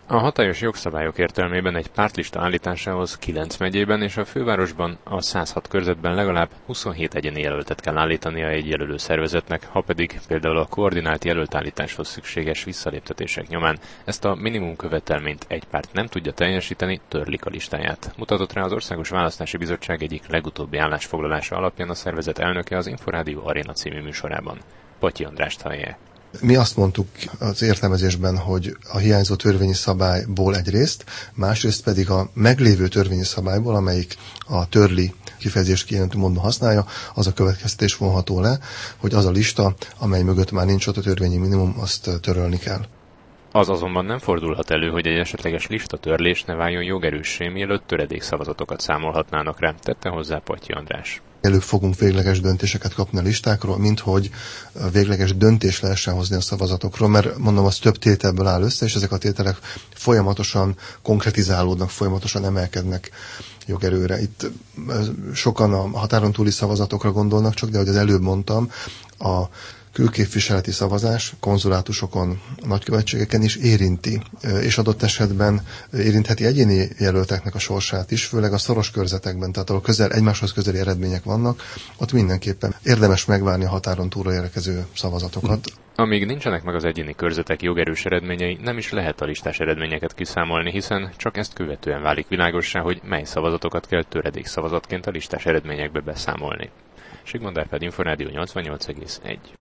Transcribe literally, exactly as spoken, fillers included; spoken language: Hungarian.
A hatályos jogszabályok értelmében egy pártlista állításához kilenc megyében és a fővárosban a száz hat körzetben legalább huszonhét egyéni jelöltet kell állítania egy jelölő szervezetnek, ha pedig például a koordinált jelöltállításhoz szükséges visszaléptetések nyomán ezt a minimum követelményt egy párt nem tudja teljesíteni, törlik a listáját. Mutatott rá az Országos Választási Bizottság egyik legutóbbi állásfoglalása alapján a szervezet elnöke az Inforádió Aréna című műsorában. Patyi Andrást hallják. Mi azt mondtuk az értelmezésben, hogy a hiányzó törvényi szabályból egyrészt, másrészt pedig a meglévő törvényi szabályból, amelyik a törli kifejezést kijelentő módon használja, az a következtetés vonható le, hogy az a lista, amely mögött már nincs ott a törvényi minimum, azt törölni kell. Az azonban nem fordulhat elő, hogy egy esetleges listatörlés ne váljon jogerőssé, mielőtt töredékszavazatokat számolhatnának rá, tette hozzá Patyi András. Előbb fogunk végleges döntéseket kapni a listákról, mint hogy végleges döntés lehessen hozni a szavazatokról, mert mondom, az több tételből áll össze, és ezek a tételek folyamatosan konkretizálódnak, folyamatosan emelkednek jogerőre. Itt sokan a határon túli szavazatokra gondolnak csak, de ahogy az előbb mondtam, a külképviseleti szavazás konzulátusokon, nagykövetségeken is érinti, és adott esetben érintheti egyéni jelölteknek a sorsát is, főleg a szoros körzetekben, tehát ahol közel, egymáshoz közeli eredmények vannak, ott mindenképpen érdemes megvárni a határon túlra érkező szavazatokat. Amíg nincsenek meg az egyéni körzetek jogerős eredményei, nem is lehet a listás eredményeket kiszámolni, hiszen csak ezt követően válik világossá, hogy mely szavazatokat kell töredék szavazatként a listás eredményekbe beszámolni. Sigmond Árpád, Inforádió nyolcvannyolc egész egy.